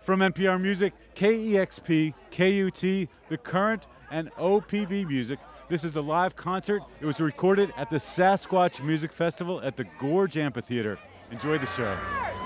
From NPR Music, KEXP, KUT, The Current, and OPB Music, this is a live concert. It was recorded at the Sasquatch Music Festival at the Gorge Amphitheater. Enjoy the show.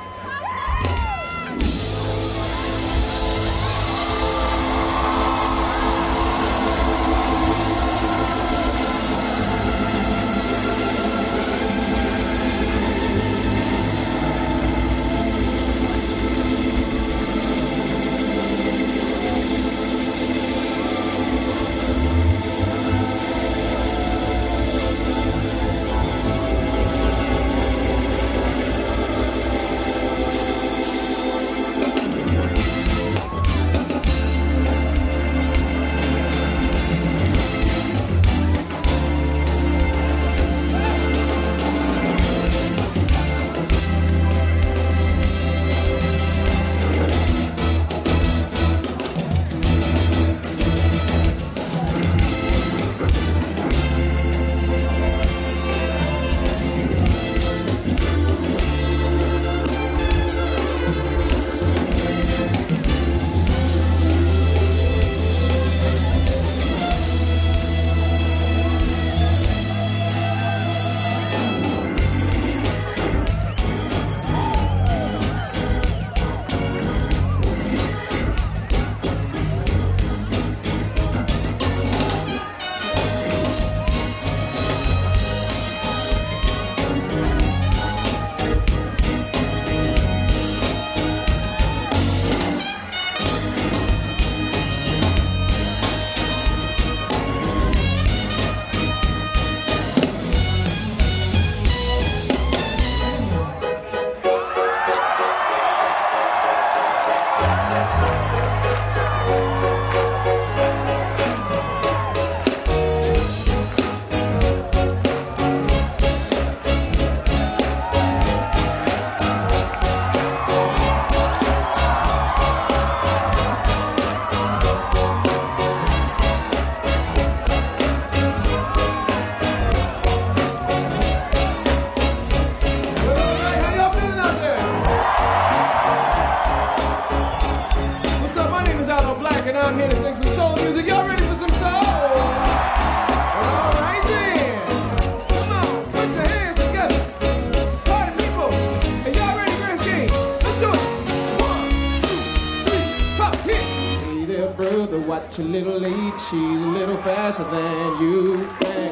Watch a little lady, she's a little faster than you think.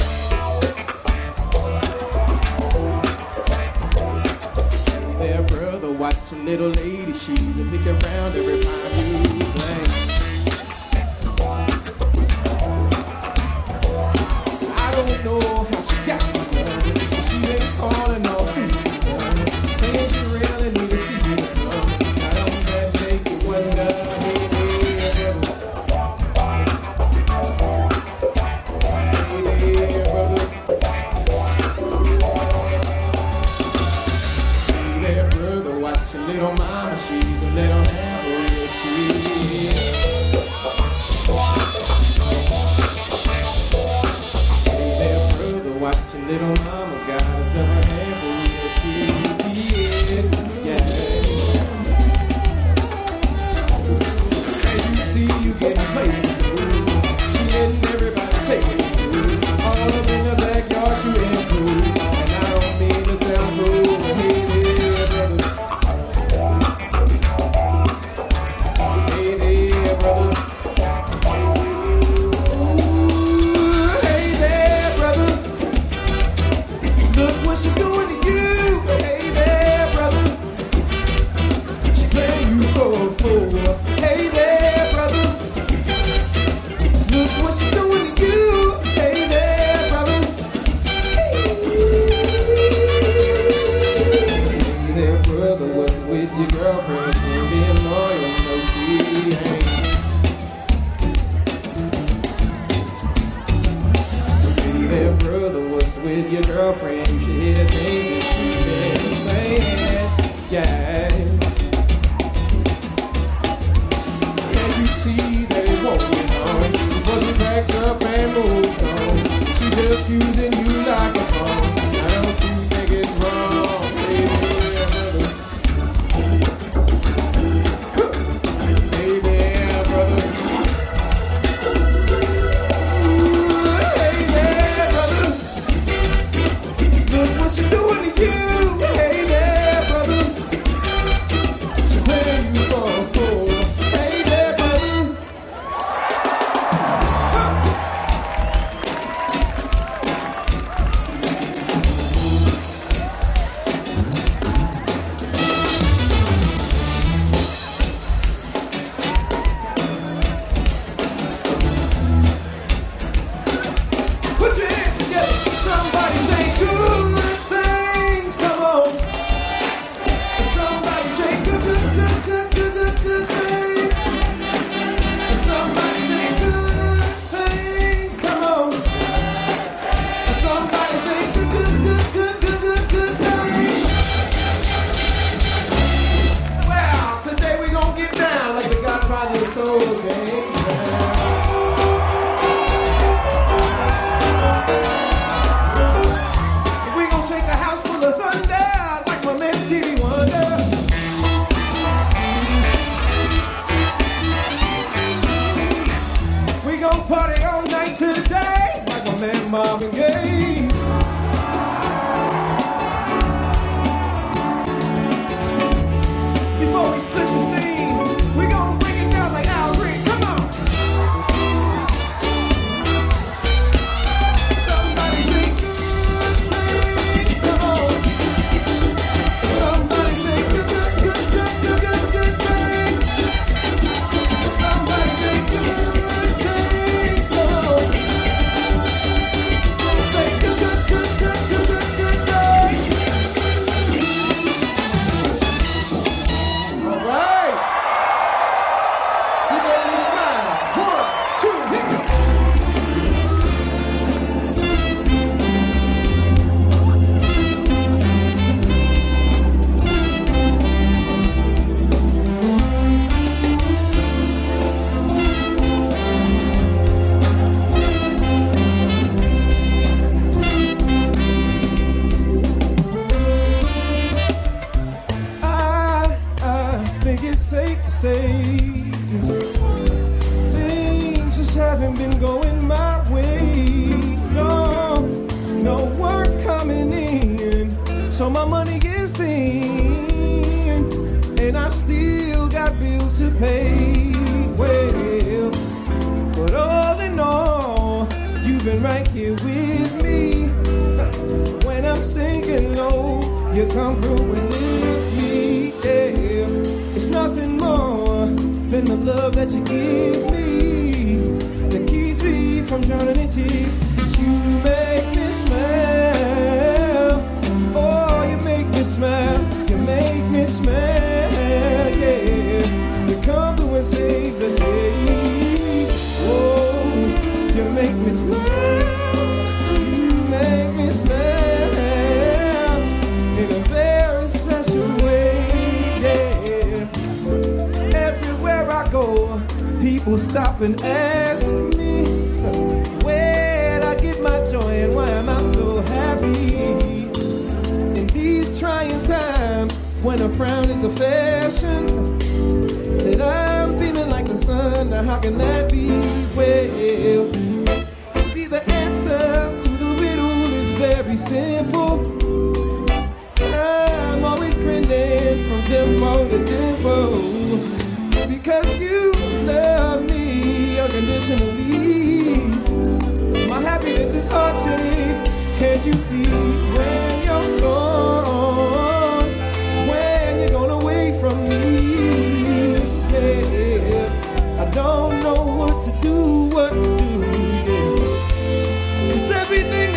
Hey there, brother, watch a little lady, she's a pick around every time you blink. I don't know how she got my number, but she ain't calling all through the sun, saying she really need to see you come. I don't that make you wonder, hey there, little mama, she's a little hammer, yes she is. Hey there, brother, watch your little mama, got herself a hammer, yes she is. Yeah. As you see, you getting played. She letting everybody take it smooth. All up in the backyard, she ain't cool. And I don't mean to sound rude, but hey there, brother. With your girlfriend, you should hear the things that she's been saying, yeah. Can't you see that it won't get on before she backs up and moves on? She just using you like a phone. Now don't you think it's wrong, baby? goes James Brown. We gon' shake the house full of thunder like my man Stevie Wonder. We gon' party all night today like my man Marvin Gaye. Before we split the scene, we gon' bring it down like Al Green. Come on. Somebody say good things. Come on. Somebody say good things. Somebody say good things. Come on. Say good things. All right. You make me smile. 1, 2, hit me. I think it's safe to say things just haven't been going my way. No work coming in, so my money is thin, and I still got bills to pay. Well, but all in all, you've been right here with me. When I'm sinking low, you come through and lift me. Yeah. It's nothing more than the love that you give me that keeps me from drowning in tears. 'Cause you make me smile. Oh, you make me smile. You make me smile. Yeah. You come through and save the day. Oh, you make me smile. You make me smile in a very special way. Yeah. Everywhere I go, people stop and ask me, where'd I get my joy and why am I so happy? In these trying times, when a frown is the fashion, said I'm beaming like the sun. Now how can that be? Well, see, the answer to the riddle is very simple. I'm always grinning from dimple to dimple because you love me unconditionally. My happiness is heart-shaped. Can't you see when you're gone? When you're gone away from me? Yeah. I don't know what to do. Yeah. 'Cause everything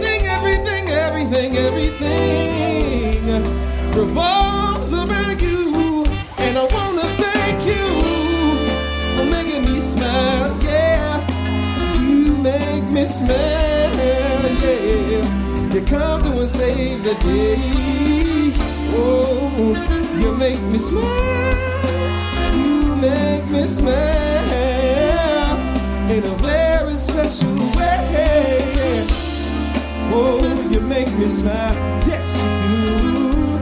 revolves around you. And I wanna thank you for making me smile. Yeah. You make me smile. Yeah. You come through and save the day. Oh, you make me smile. You make me smile in a very special way. Oh, you make me smile. Yes, you do.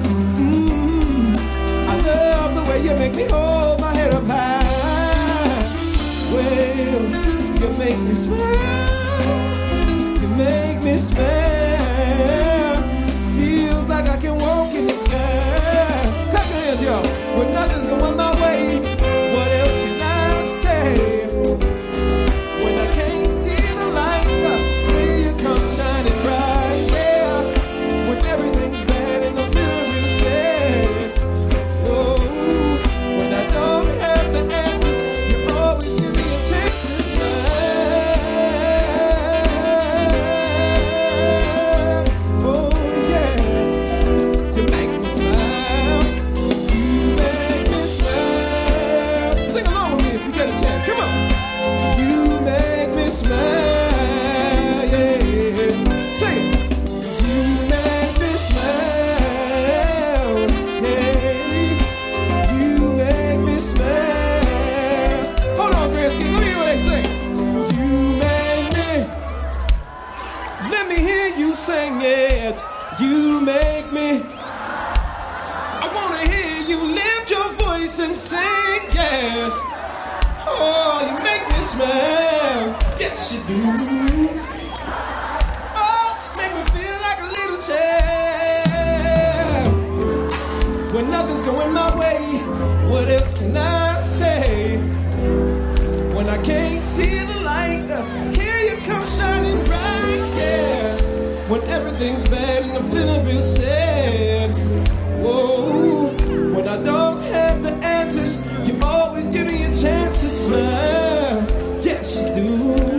I love the way you make me hold my head up high. Well, you make me smile. You make me smile. Feels like I can walk in the sky. Clap your hands, y'all. When nothing's going my way, what else can I say? When I can't see the light, here you come shining bright. Yeah, when everything's bad and I'm feeling real sad. Oh, when I don't have the answers, you always give me a chance to smile. yeah. Oh, you make me smile, yes you do. Oh, make me feel like a little child. When nothing's going my way, what else can I say? When I can't see the light, here you come shining bright, yeah. When everything's bad and I'm feeling real sad, whoa. When I don't have the answers, you always give me a chance to smile, yes you do.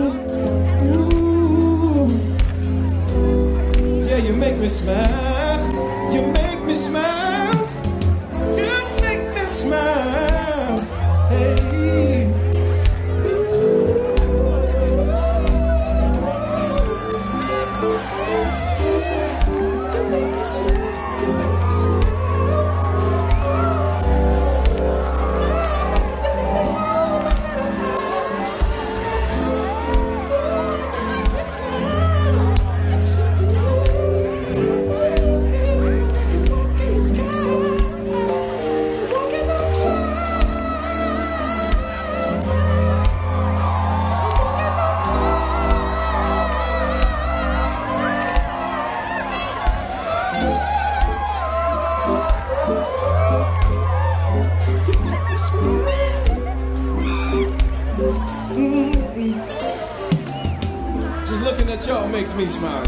Ooh. Yeah, you make me smile, you make me smile, you make me smile, hey. You make me smile, you make me smile. Just looking at y'all makes me smile.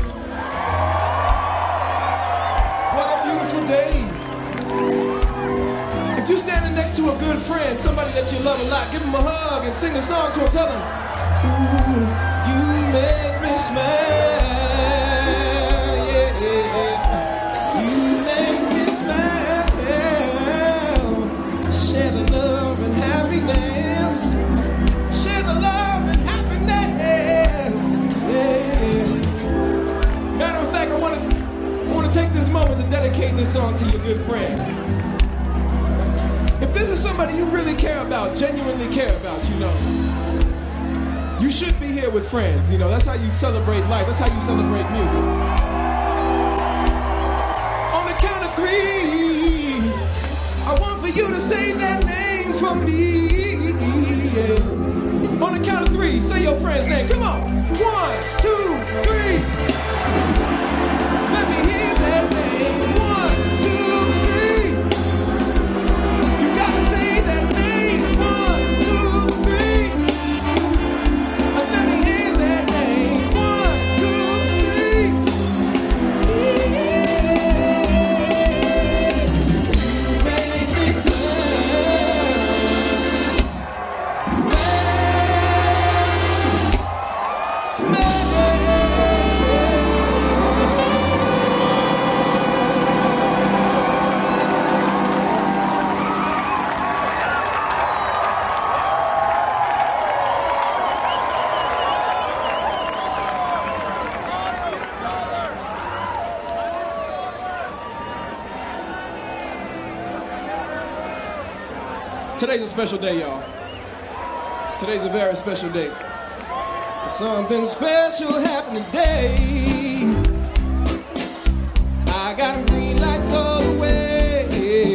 What a beautiful day. If you're standing next to a good friend, somebody that you love a lot, give him a hug and sing a song to him. Tell him, ooh, you make me smile. Yeah, you make me smile. Share the love and happiness. Share the love and happiness. Yeah. Matter of fact, I want to take this moment to dedicate this song to your good friend. If this is somebody you really care about, genuinely care about, you know, you should be here with friends. You know, that's how you celebrate life. That's how you celebrate music. On the count of 3, I want for you to say that name for me. Yeah. On the count of 3, say your friend's name. Come on. 1, 2, 3. Let me hear that name. 1, 2, 3. You gotta say that name. 1, 2, 3. Let me hear that name. 1, 2, 3. Make me Today's a special day, y'all. Today's a very special day. Something special happened today. I got green lights all the way,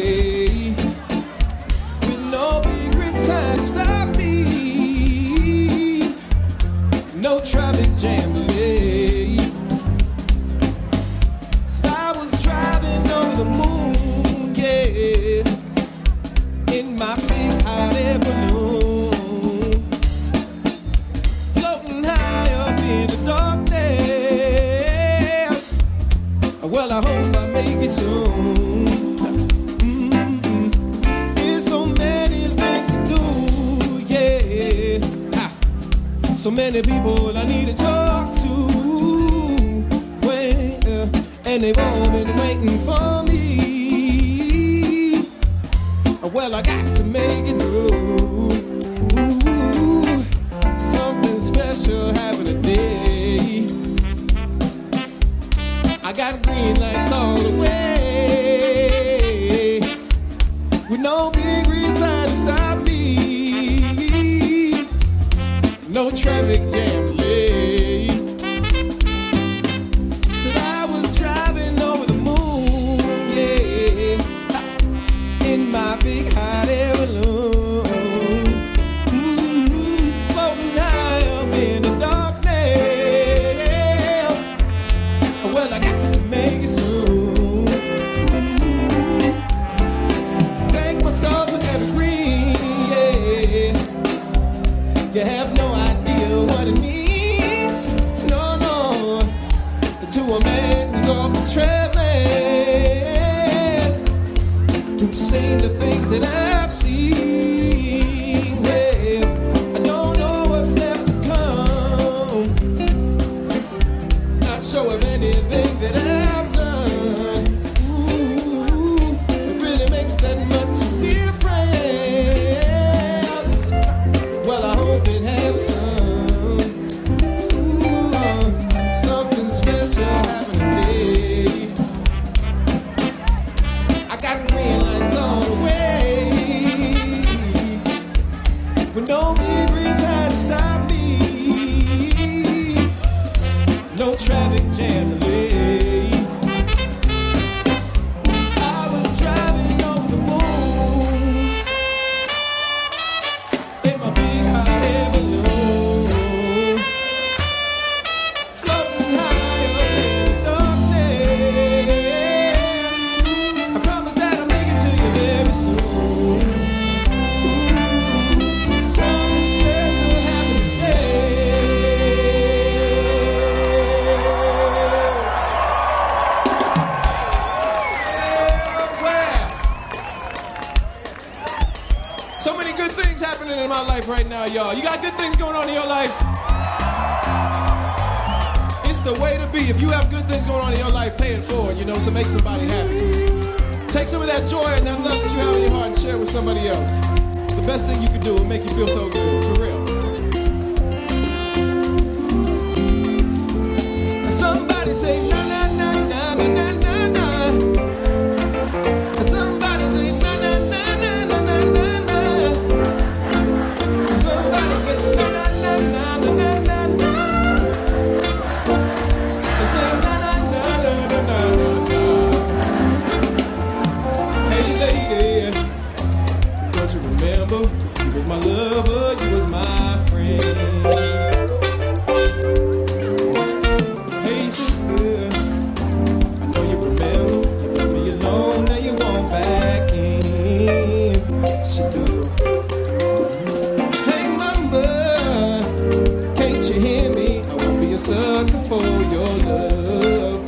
with no big red sign to stop me. No traffic jam delay. So I was driving over the moon, yeah, in my big hot air balloon, floating high up in the darkness. Well, I hope I make it soon. There's so many things to do, yeah. So many people I need to talk to, well, and they've all been waiting for me. Well, I got to make it through. Ooh, something special happened today. I got green lights all the way, with no big green sign to stop me. No traffic jam delay. Said I was driving over the moon, yeah, in my big hot air balloon. a man who's always traveling, who's seen the things that I've seen. Yeah, I don't know what's left to come. Not sure of anything that I've done. Ooh, it really makes that much difference. Well, I hope it has some. Ooh, something special happening today. I got green lights on the way. When no big green trying to stop me. No traffic jam delay. I was driving over the moon in my big hot air balloon, floating high up in the darkness. I promise that I'll make it to you very soon. Something special happened today. So many good things happening in my life right now, y'all. You got good things going on in your life? It's the way to be. If you have good things going on in your life, pay it forward, so make somebody happy. Take some of that joy and that love that you have in your heart and share it with somebody else. It's the best thing you can do. It'll make you feel so good, for real. Somebody say na na na na na na na na. Somebody say na na na na na na na na. Somebody say na na na na na na na na. Say na na na na na na na. Hey lady, don't you remember? You was my lover, you was my friend. Hey sister, I know you remember. You left me alone, now you want back in. She do. Hey mama, can't you hear me? I won't be a sucker for your love.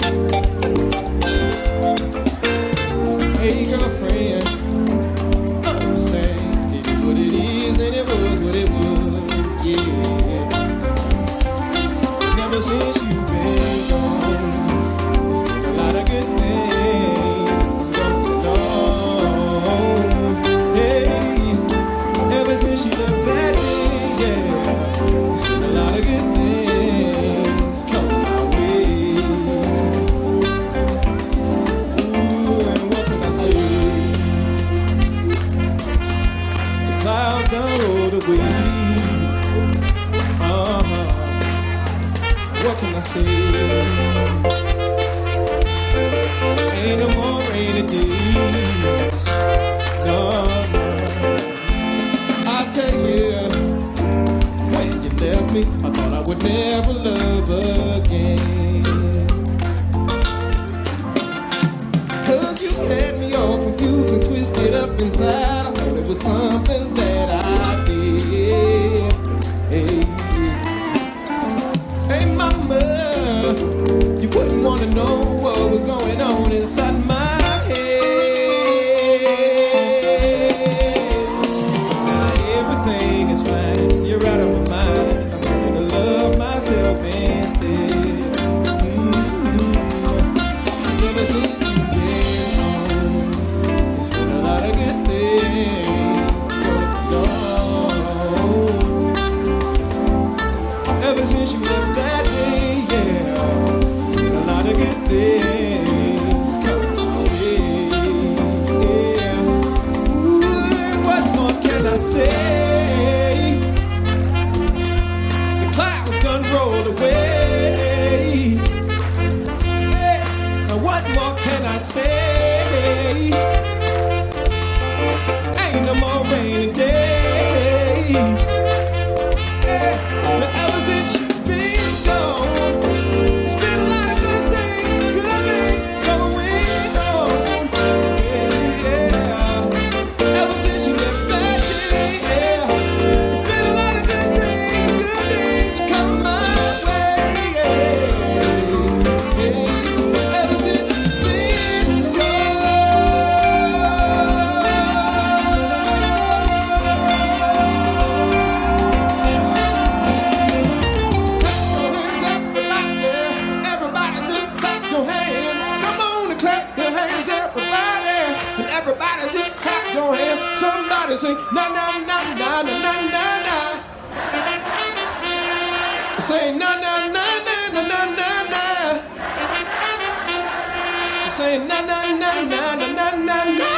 Hey girlfriend, understand it is what it is and it was what it was, yeah. Never since you've been gone, there's been a lot of good things going on. Hey, ever since you left that day, yeah, there's been a lot of good things coming my way. Ooh, and what can I say? The clouds done rolled away. What can I say? Ain't no more rainy days. No. I tell you, when you left me, I thought I would never love again. 'Cause you had me all confused and twisted up inside. I thought it was something that I did. Hey. Hey mama, you wouldn't want to know what was going on inside my head. Now everything is fine, you're out of my mind. I'm learning to love myself instead. Ever since you've been home, there's been a lot of good things going on. Ever since you left that day, yeah, there's been a lot of good things coming my way, yeah. Ooh, and what more can I say? The clouds done rolled away. Hey, now what more can I say? Ain't no more rainy days. But ever since you've been gone, there's been a lot of good things going on. Yeah. Ever since you left that day, yeah, there's been a lot of good things that come my way. Yeah. say na na na na na na na na. I say na na na na na na na na.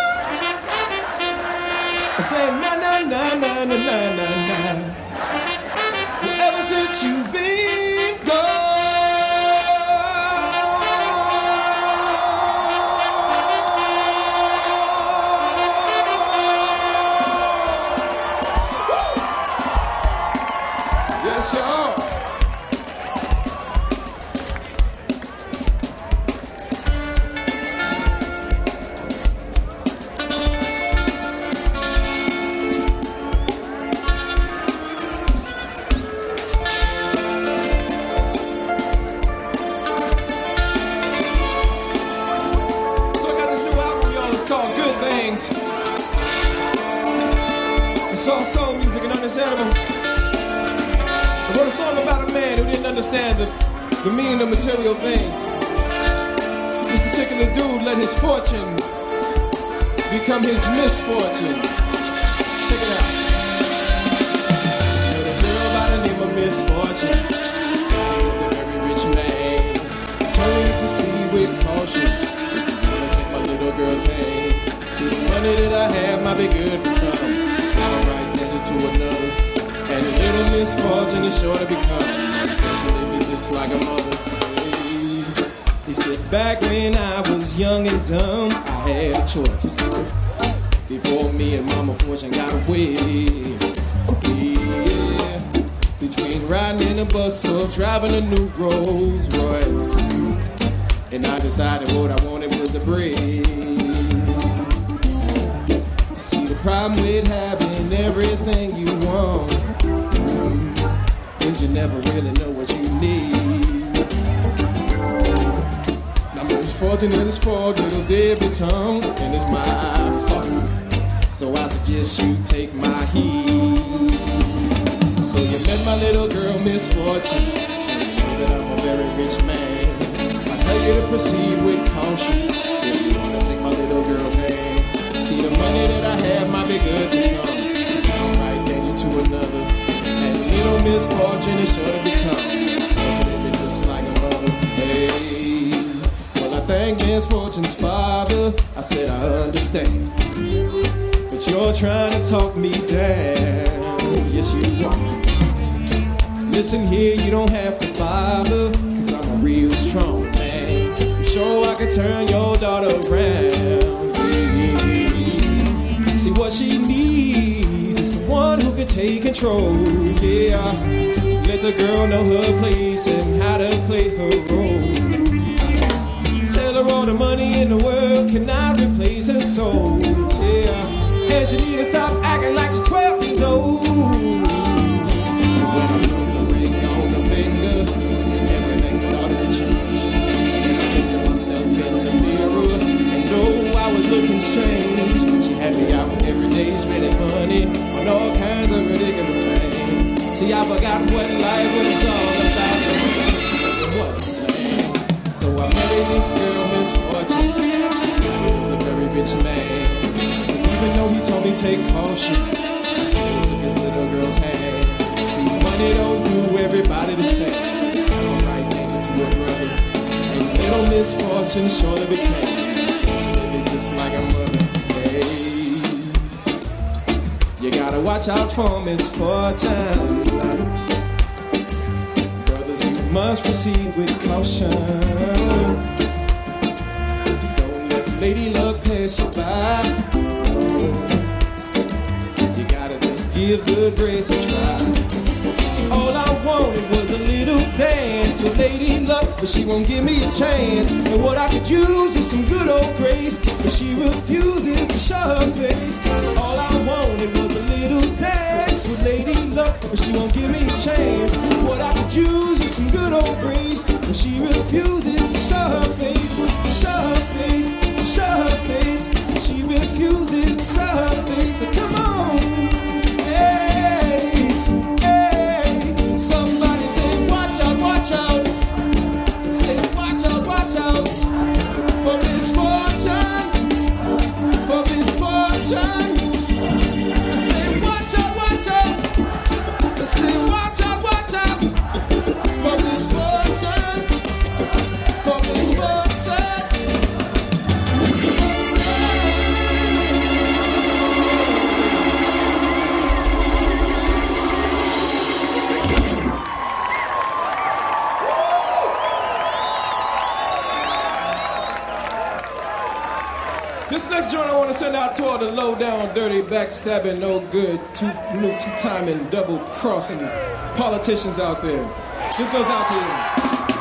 I say na na na na na na na na. Ever since you've been gone. Yes, y'all. It's all soul music and understandable. I wrote a song about a man who didn't understand the meaning of material things. This particular dude let his fortune become his misfortune. Check it out. Met a girl by the name of Misfortune. He was a very rich man. Told me to proceed with caution. If you wanna take my little girl's hand, see the money that I have might be good for some. Alright, danger to another. And a little misfortune is sure to become. Unfortunately, just like a mother. He said, back when I was young and dumb, I had a choice. Before me and Mama Fortune got away. Yeah. Between riding in a bus or driving a new Rolls Royce. And I decided what I wanted was the bread. See, the problem with having everything you want is you never really know what you need. Now misfortune is a spoiled little debutante, and it's my fault. So I suggest you take my heed. So you met my little girl Misfortune, and you know that I'm a very rich man. I tell you to proceed with caution if you want to take my little girl's hand. See, the money that I have might be good for some. It's downright danger to another. And little misfortune is sure to become. Fortunately, just like a mother. Hey, well, I thank Misfortune's father. I said I understand, but you're trying to talk me down. Yes, you are. Listen here, you don't have to bother, cause I'm a real strong man. I'm sure I can turn your daughter around. See, what she needs is someone who can take control, yeah. Let the girl know her place and how to play her role. Tell her all the money in the world cannot replace her soul, yeah. And she need to stop acting like she's 12 years old. When I put the ring on her finger, everything started to change. And I looked at myself in the mirror, and though I was looking strange, she had me out every day spending money on all kinds of ridiculous things. See, I forgot what life was all about. So I married this girl Misfortune. He was a very rich man. And even though he told me take caution, I still took his little girl's hand. See, money don't do everybody the same. It's downright danger to a brother. And little Misfortune surely became. Fortunately, just like a mother. Hey, you gotta watch out for misfortune. Brothers, you must proceed with caution. Don't let lady luck pass you by. No. You gotta just give good grace a try. All I wanted was a little dance with Lady Luck, but she won't give me a chance. And what I could use is some good old grace, but she refuses to show her face. All I wanted was a little dance with Lady Luck, but she won't give me a chance. What I could use is some good old grace, but she refuses to show her face, to show her face, to show her face. She refuses to show her face. So come on, hey, hey. Somebody say, watch out, watch out. Say, watch out, watch out. For misfortune, for misfortune. Say, watch out, watch out. Say, watch out, watch out. to all the low down, dirty, backstabbing, no good, two-timing, double-crossing politicians out there. This goes out to you.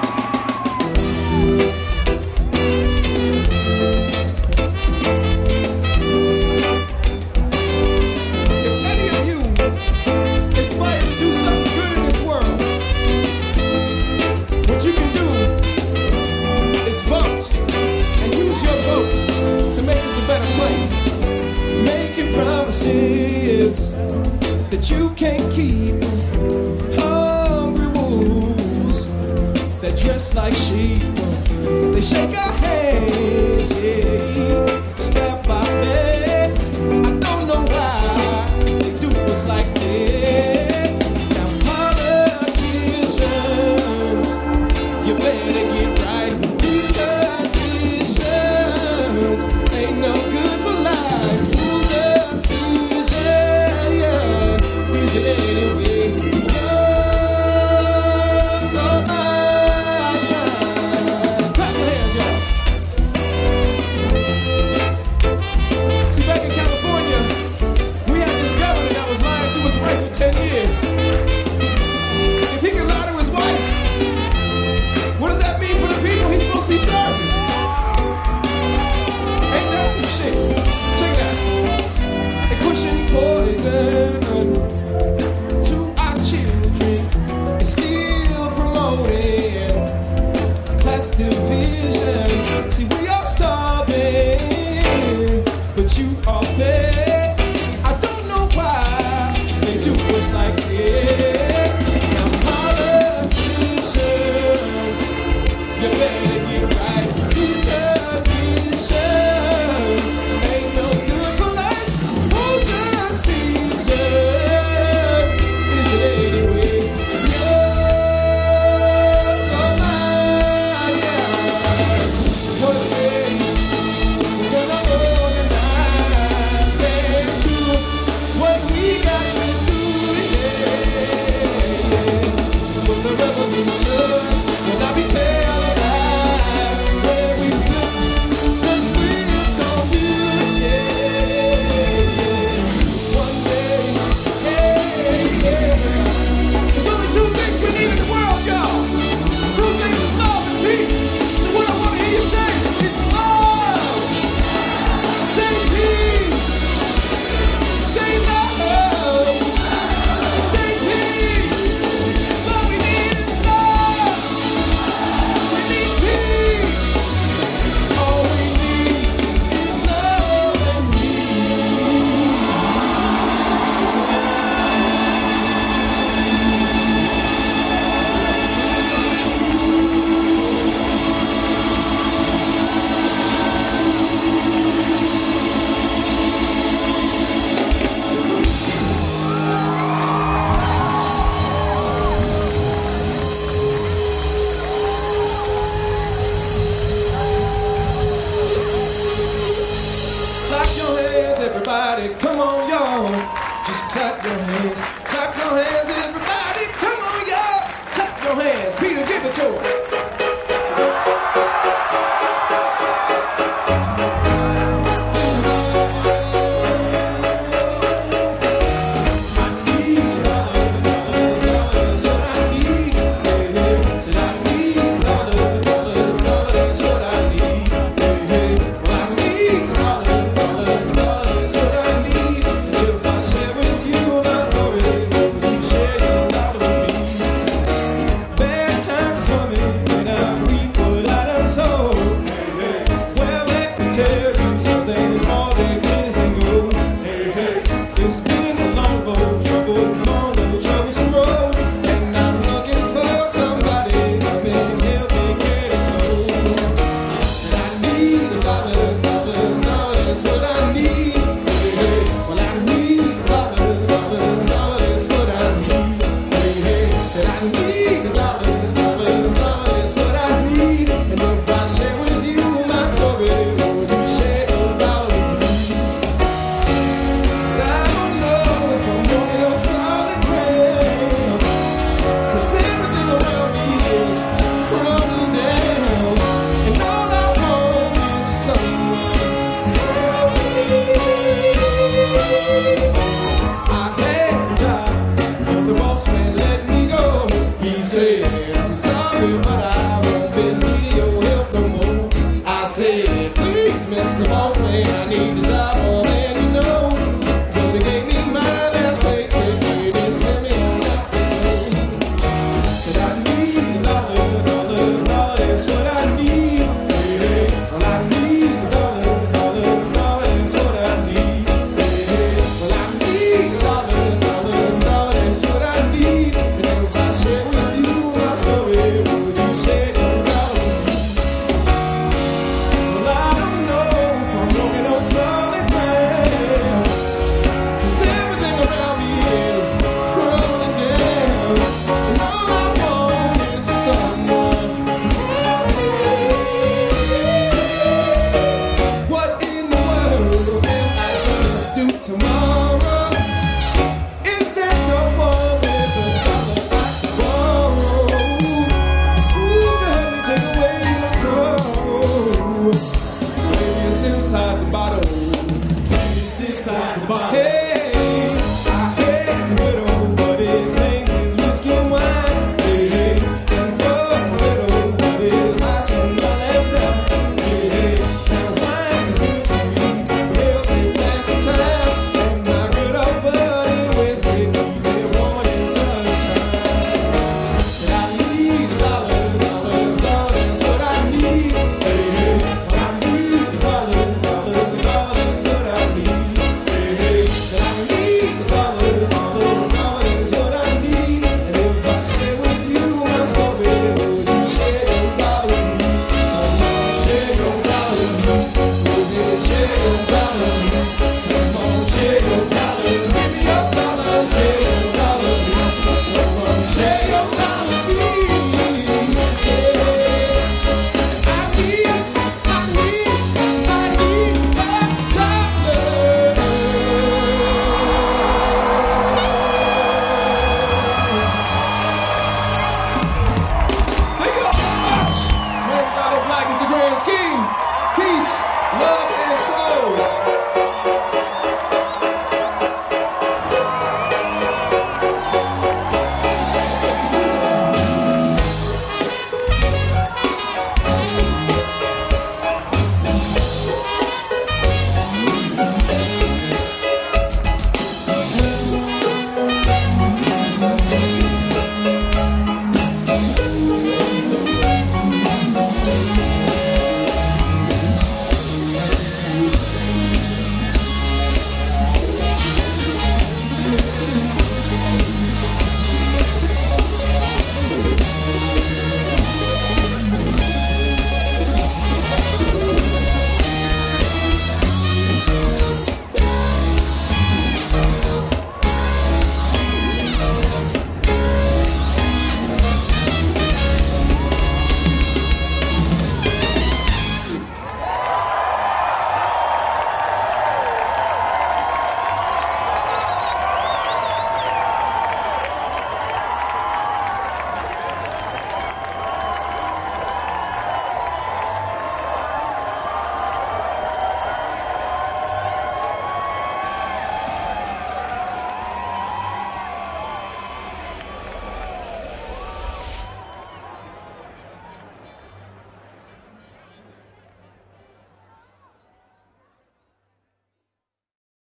Promises that you can't keep, hungry wolves that dress like sheep, they shake our hands, yeah, stab our backs. I don't know why they do us like that. Now politicians, you better get right. These conditions ain't no good for life. Anyway, clap your hands, y'all. See, back in California, we had this governor that was lying to his wife for 10 years.